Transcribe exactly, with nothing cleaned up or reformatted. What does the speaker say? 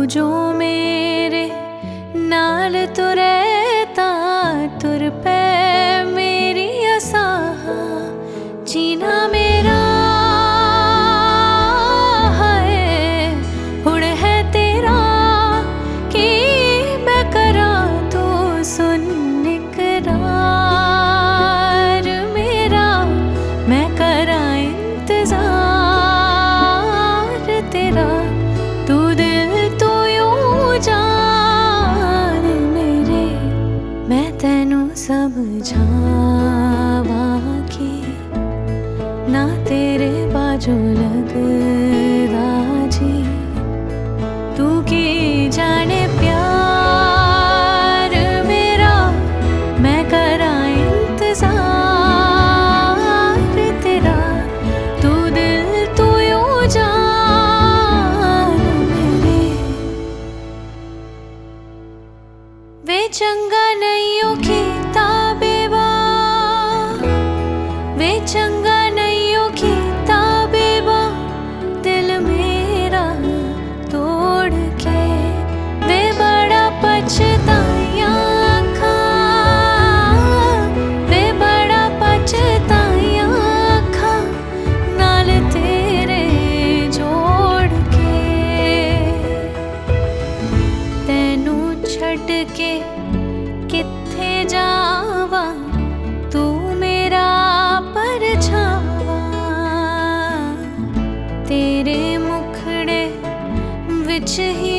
जो मेरे नाल तुरैता तुर पै मेरी असाह जीना मेरा है हुण है तेरा कि मैं करा तू सुन इकरार मेरा मैं करा इंतजार तेरा तू दिल तू यूं जान मेरे मैं तैनू समझावा कि ना तेरे बाजू लगदा जी तू की जाने प्यार मेरा मैं करा इंतजार तेरा तू दिल तू यूं जान मेरे वे चंगा नहीं हो कीता बेवा वे चंगा नहीं हो कीता बेवा दिल मेरा तोड़ के वे बड़ा पछताया आखा वे बड़ा पछताया आखा नाल तेरे जोड़ के तैनू छड़ के किथे जावा तू मेरा परछावा तेरे मुखड़े विच ही